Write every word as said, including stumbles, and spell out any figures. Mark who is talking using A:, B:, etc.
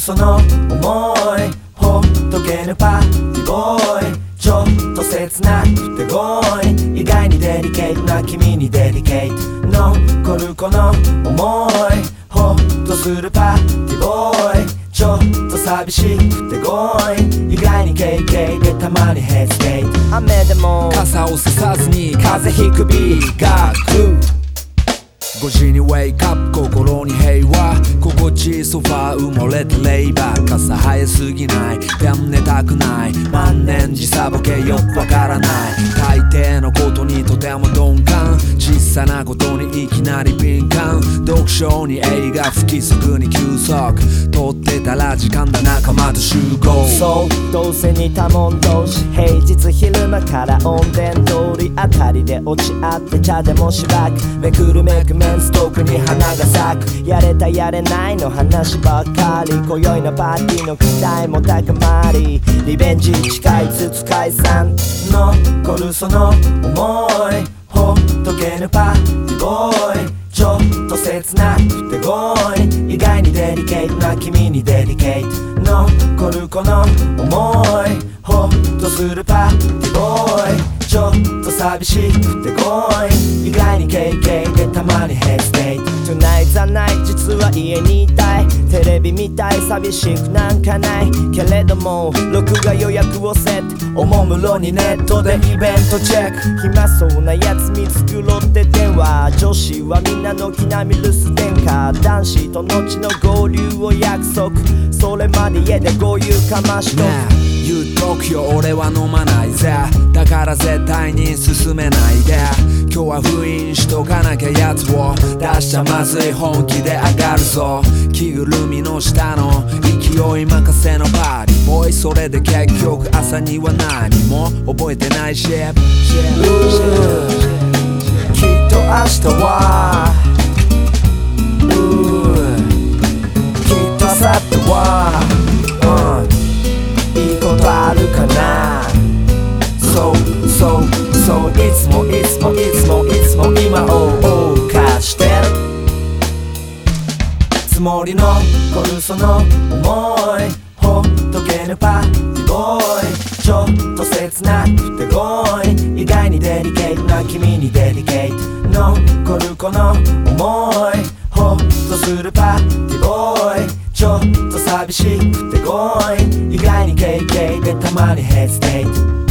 A: その想いほっとけぬパーティーボーイちょっと切なくて強引意外にデリケートな君にデリケート残るこの想いほっとするパーティーボーイちょっと寂しくて強引意外に ケーケー でたまにヘステイト雨でも
B: 傘をささずに
A: 風邪ひくビーが来る
B: ごじにウェイクアップ心に平和心地いいソファー埋もれたレイバー傘生えすぎないでも寝たくない万年時差ボケよくわからない大抵のことにとても鈍感小さなことにいきなり敏感読書に映画好きすぐに休息撮ってたら時間だ仲間と集合
A: そうどうせ似たもん同士平日昼間からオンデン通りあたりで落ち合って茶でもしばくめくるめくメンストークに花が咲くやれたやれないの話ばっかり今宵のパーティーの期待も高まりリベンジ誓いつつ解散残るその想いほっとけぬパーティーボーイちょっと切なくて強引意外にデリケートな君にデリケート残るこの想いほっとするパーティーボーイちょっと寂しくて強引意外に ケーケー でたまにヘステイト Tonight the night 実は家にいたいテレビ見たい寂しくなんかないけれども録画予約をセットおもむろにネットでイベントチェック暇そうなやつ見繕って電話女子はみんな軒並み留守電化男子と後の合流を約束それまで家で豪遊かましとく
B: 言っとくよ俺は飲まないぜだから絶対に進めないで今日は封印しとかなきゃやつを出しちゃまずい本気で上がるぞ着ぐるみの下の勢い任せのパーティーボーイそれで結局朝には何も覚えてないしきっ
A: と明日はきっと明後日は、うん、いいことあるかなそうそうそういつもいつもいつもいつも今を謳歌してるつもりのこるその想いほっとけぬパーティーボーイちょっと切なくて強引意外にデリケートな君にデリケート残るこの想いほっとするパーティーボーイちょっと寂しくて強引意外に ケーケー でたまにヘステイト